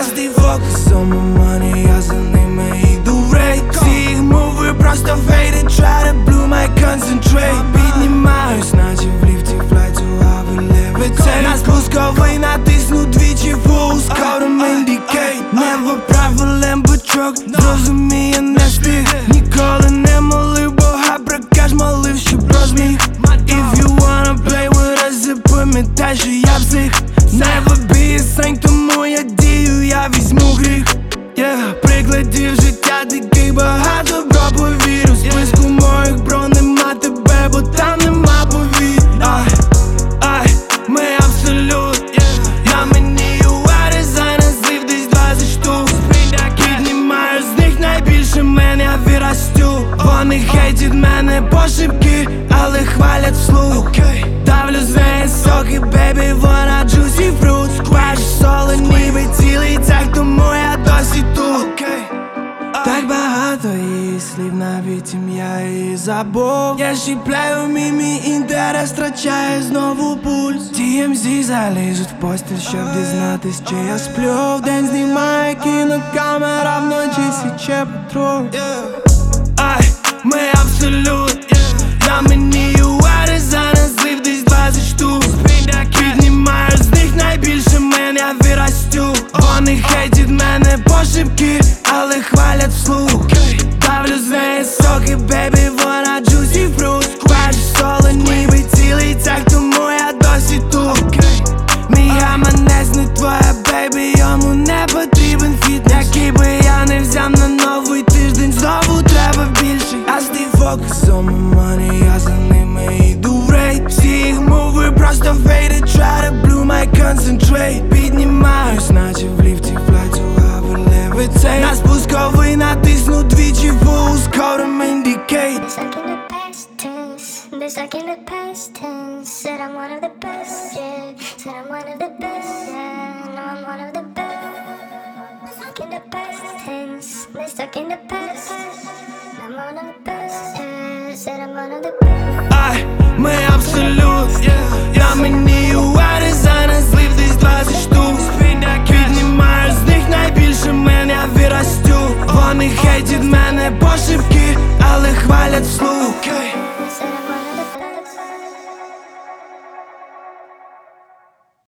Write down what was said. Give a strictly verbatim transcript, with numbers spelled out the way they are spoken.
I stay focused on my money, я за ними йду в рейд. Всі їх мови просто faded, try to blow my concentrate. Піднімаюсь, наче в ліфті, fly to how we levitate. На спусковий натисну двічі full, скоро indicate. Never проблем, but truck, зрозуміє не встиг. Ніколи не молив Бога, прокаж молив, щоб розміг. If you wanna play with us, запам'ятай, що я псих. Never be a saint, тому я дію, я візьму гріх. Yeah, прикладів життя таких багато, бро, повірю. В списку моїх, бро, нема тебе, бо там нема повір. Ай, ай, ми абсолют, yeah. На мені ю ей дизайн, злив десь двадцять штук. Піднімаю з них найбільше мен, я виростю. Вони хейтять мене пошепки, але хвалять вслух. Давлю з неї соки, бейбі, вона juicy fruit. Скважу соло, ніби цілий цех, тому я досі тут. Так багато її слів, навіть ім'я її забув. Я щіпляю мій інтерес, втрачає знову пульс. Ті ем зі залізуть в постіль, щоб дізнатись, чи я сплю. Вдень знімає кінокамера, вночі січе патруль. Ай, ми абсолют, на мені ю ей дизайн, злив десь двадцять штук. Піднімаю з них найбільше мен, я виростю. Вони хейтять мене пошепки, але хвалять вслух. Давлю з неї соки, бейбі, вона juicy fruit. Скважу соло, ніби цілий цех, тому я досі тут. Мій гаманець не твоя, бейбі, йому не потрібен фіт. Який би я не взяв на новий тиждень, знову треба більше. I stay focused on my money, я за ними йду в рейд. Всі їх мови просто faded, try to blow my concentrate. Піднімаюсь, наче в ліфті, fly to how we levitate. На спусковий натисну двічі full, скоро indicate. They're stuck in the past tense. Said I'm one of the best, yeah. Said I'm one of the best, yeah. No, I'm one of the best. They're stuck in the past tense. They're stuck in the past. I'm one of the best, yeah. Said I'm one of the best. Ай, ми абсолют, на мені